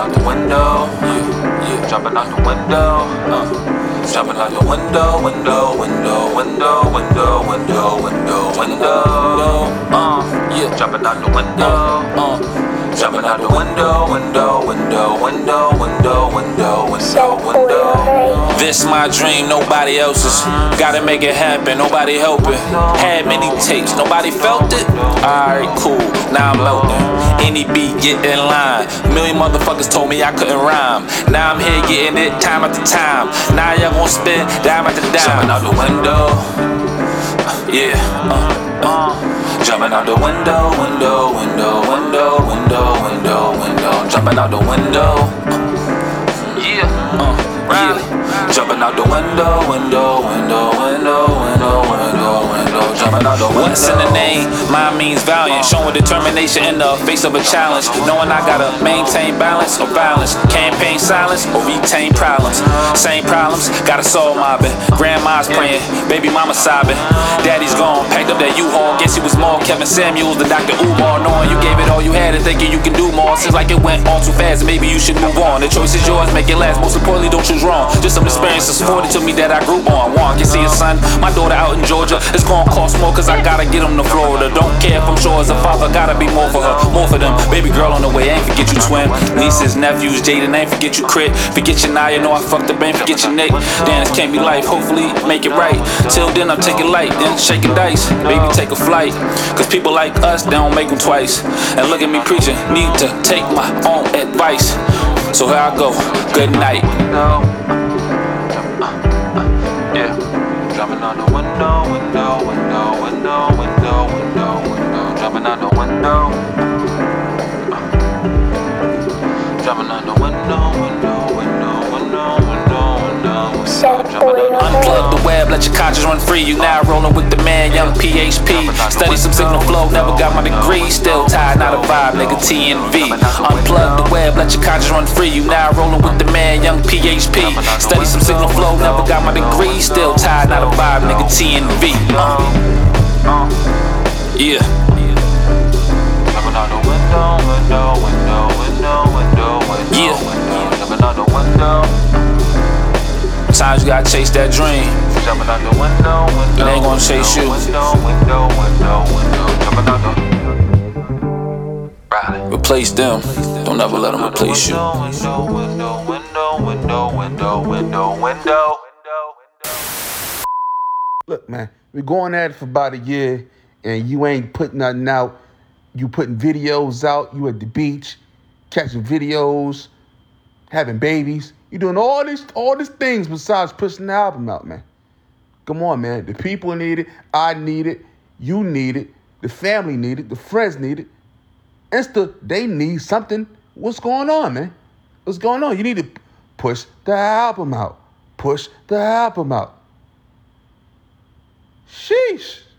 out the window, yeah, jumping out the window, jumping out the window, yeah, jumping out the window, jumping out the window. This my dream, nobody else's. Gotta make it happen, nobody helping. Had many tapes, nobody felt it. Alright, cool, now I'm melting. Any beat, get in line. Million motherfuckers told me I couldn't rhyme. Now I'm here getting it time after time. Now y'all gon' spin dime after dime. Jumping out the window, yeah, jumping out the window, jumping out the window, yeah, jumping out the window, jumping out the window. What's in the name? Mine means valiant, showing determination in the face of a challenge. Knowing I gotta maintain balance or balance, campaign silence or retain problems. Same problems, gotta solve mobbing. Grandma's praying, baby mama sobbing. Daddy's gone, packed up that U-Haul. Guess he was more Kevin Samuels than Dr. Umar. Knowing you gave it all you had and thinking you can do more. Seems like it went all too fast, maybe you should move on. The choice is yours, make it last. Most importantly, don't choose wrong. Just some experiences afforded to me that I grew on. One can see a son, my daughter out in Georgia. It's gonna cost more cause I gotta get them to Florida. Don't care if I'm sure as a father, gotta be more for her, more for them. Baby girl on the way, ain't forget you twin. Nieces, nephews, Jaden, ain't forget you Crit. Forget your Naya, know I fucked up, ain't forget your Nick. Damn, this can't be life, hopefully make it right. Till then I'm taking light, then shaking dice. Baby take a flight, cause people like us, they don't make them twice. And look at me preaching, need to take my own advice. So here I go, good night. Yeah, jumping out the window, jumping out the window, jumping out the window, Unplug the web, let your conscience run free. You now rolling with the man, young PHP. Study some signal flow, never got my degree. Still tied, not a vibe, nigga, TNV. Unplug the web, let your conscience run free. You now rolling with the man, young PHP. Study some signal flow, never got my degree. Still tied, not a vibe, nigga, TNV. Yeah. Jumping out the window, jumping out the window. Sometimes you gotta chase that dream. Jumping out the window, it ain't gonna chase you. Replace them. Don't ever let them replace you. Look, man, we're going at it for about a year, and you ain't putting nothing out. You putting videos out. You at the beach, catching videos, having babies. You doing all these things besides pushing the album out, man. Come on, man. The people need it. I need it. You need it. The family need it. The friends need it. They need something. What's going on, man? What's going on? You need to push the album out. Push the album out. Sheesh.